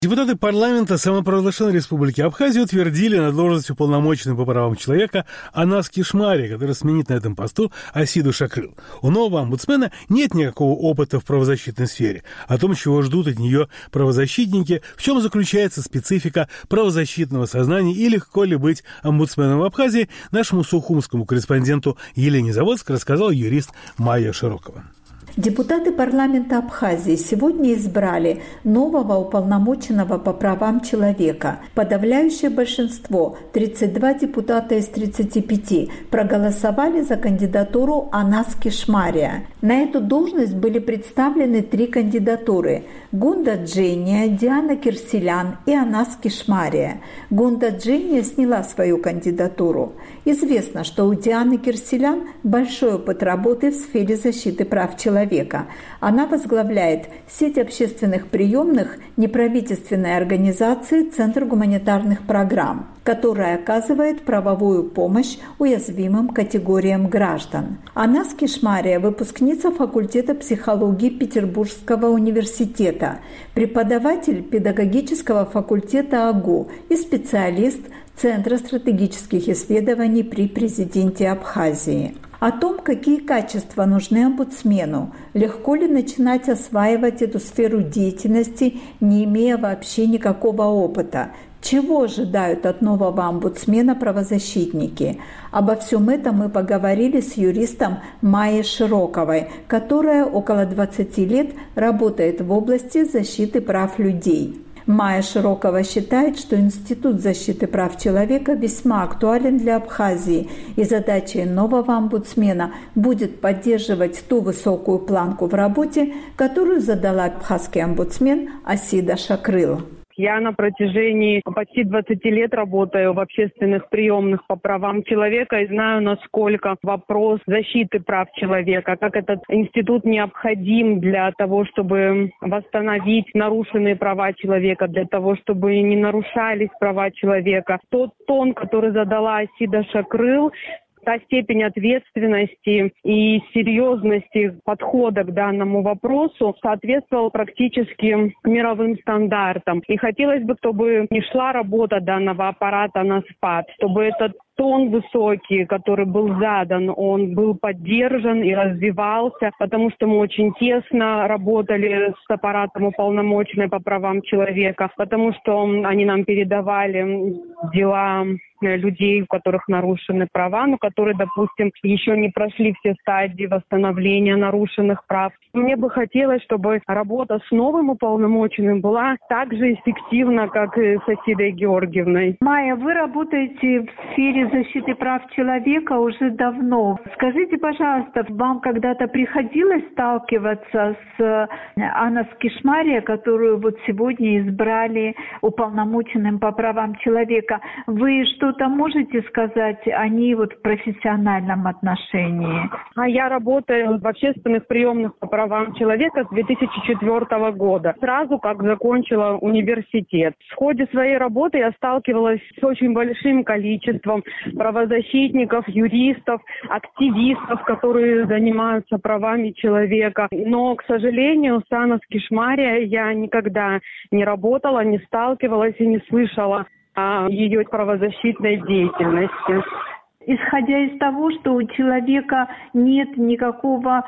Депутаты парламента самопровозглашенной республики Абхазия утвердили на должность уполномоченной по правам человека Анас Кишмари, который сменит на этом посту Асиду Шакрыл. У нового омбудсмена нет никакого опыта в правозащитной сфере. О том, чего ждут от нее правозащитники, в чем заключается специфика правозащитного сознания и легко ли быть омбудсменом в Абхазии, нашему сухумскому корреспонденту Елене Заводской рассказала юрист Майя Широкова. Депутаты парламента Абхазии сегодня избрали нового уполномоченного по правам человека. Подавляющее большинство, 32 депутата из 35, проголосовали за кандидатуру Анас Кишмария. На эту должность были представлены 3 кандидатуры – Гунда Джения, Диана Кирселян и Анас Кишмария. Гунда Джения сняла свою кандидатуру. Известно, что у Дианы Кирселян большой опыт работы в сфере защиты прав человека. Она возглавляет сеть общественных приемных неправительственной организации «Центр гуманитарных программ», которая оказывает правовую помощь уязвимым категориям граждан. Анас Кишмария – выпускница факультета психологии Петербургского университета, преподаватель педагогического факультета АГУ и специалист Центра стратегических исследований при президенте Абхазии. О том, какие качества нужны омбудсмену, легко ли начинать осваивать эту сферу деятельности, не имея вообще никакого опыта, чего ожидают от нового омбудсмена правозащитники. Обо всем этом мы поговорили с юристом Майей Широковой, которая около 20 лет работает в области защиты прав людей. Майя Широкова считает, что Институт защиты прав человека весьма актуален для Абхазии, и задачей нового омбудсмена будет поддерживать ту высокую планку в работе, которую задала абхазский омбудсмен Асида Шакрыл. Я на протяжении почти 20 лет работаю в общественных приемных по правам человека и знаю, насколько вопрос защиты прав человека, как этот институт необходим для того, чтобы восстановить нарушенные права человека, для того, чтобы не нарушались права человека. Тот тон, который задала Асида Шакрыл, та степень ответственности и серьезности подхода к данному вопросу соответствовал практически мировым стандартам. И хотелось бы, чтобы не шла работа данного аппарата на спад, чтобы этот тон высокий, который был задан, он был поддержан и развивался, потому что мы очень тесно работали с аппаратом уполномоченной по правам человека, потому что они нам передавали дела людей, у которых нарушены права, но которые, допустим, еще не прошли все стадии восстановления нарушенных прав. Мне бы хотелось, чтобы работа с новым уполномоченным была так же эффективна, как и с Асидой Георгиевной. Майя, вы работаете в сфере защиты прав человека уже давно. Скажите, пожалуйста, вам когда-то приходилось сталкиваться с Анас Кишмария, которую вот сегодня избрали уполномоченным по правам человека? Вы что-то можете сказать о ней вот в профессиональном отношении? Я работаю в общественных приемных по правам человека с 2004 года, сразу как закончила университет. В ходе своей работы я сталкивалась с очень большим количеством правозащитников, юристов, активистов, которые занимаются правами человека. Но, к сожалению, с Анас Кишмария я никогда не работала, не сталкивалась и не слышала о ее правозащитной деятельности. Исходя из того, что у человека нет никакого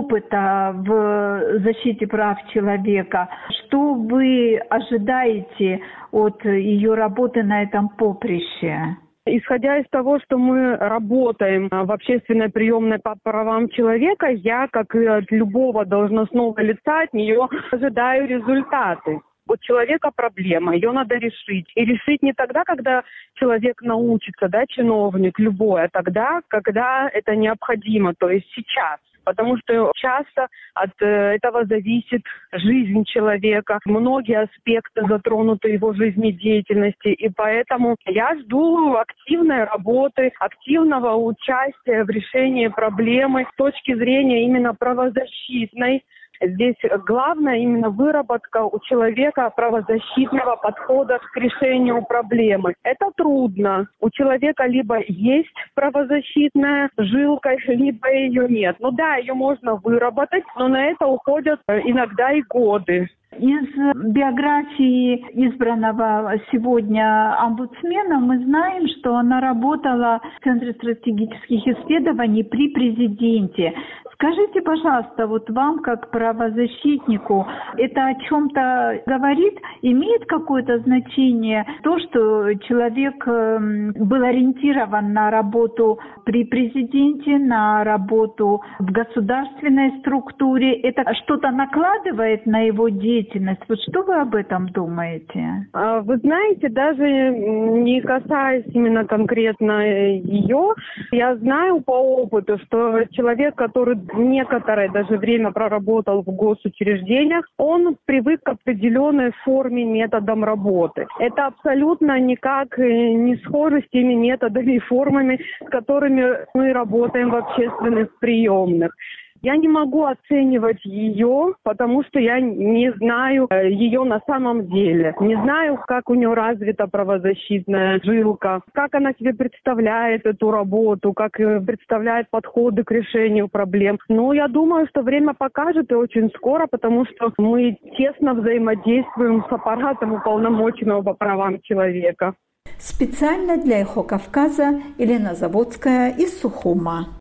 опыта в защите прав человека, что вы ожидаете от ее работы на этом поприще? Исходя из того, что мы работаем в общественной приемной по правам человека, я, как и от любого должностного лица, от нее ожидаю результаты. У человека проблема, ее надо решить. И решить не тогда, когда человек научится, чиновник любой, а тогда, когда это необходимо, то есть сейчас. Потому что часто от этого зависит жизнь человека, многие аспекты затронуты его жизнедеятельности. И поэтому я жду активной работы, активного участия в решении проблемы с точки зрения именно правозащитной. Здесь главное именно выработка у человека правозащитного подхода к решению проблемы. Это трудно. У человека либо есть правозащитная жилка, либо ее нет. Ее можно выработать, но на это уходят иногда и годы. Из биографии избранного сегодня омбудсмена мы знаем, что она работала в Центре стратегических исследований при президенте. Скажите, пожалуйста, вот вам, как правозащитнику, это о чем-то говорит? Имеет какое-то значение то, что человек был ориентирован на работу при президенте, на работу в государственной структуре? Это что-то накладывает на его деятельность? Вот что вы об этом думаете? Вы знаете, даже не касаясь именно конкретно ее, я знаю по опыту, что человек, который некоторое даже время проработал в госучреждениях, он привык к определенной форме, методам работы. Это абсолютно никак не схоже с теми методами и формами, с которыми мы работаем в общественных приемных. Я не могу оценивать ее, потому что я не знаю ее на самом деле. Не знаю, как у нее развита правозащитная жилка, как она себе представляет эту работу, как представляет подходы к решению проблем. Но я думаю, что время покажет и очень скоро, потому что мы тесно взаимодействуем с аппаратом уполномоченного по правам человека. Специально для «Эхо Кавказа» Елена Заводская из Сухума.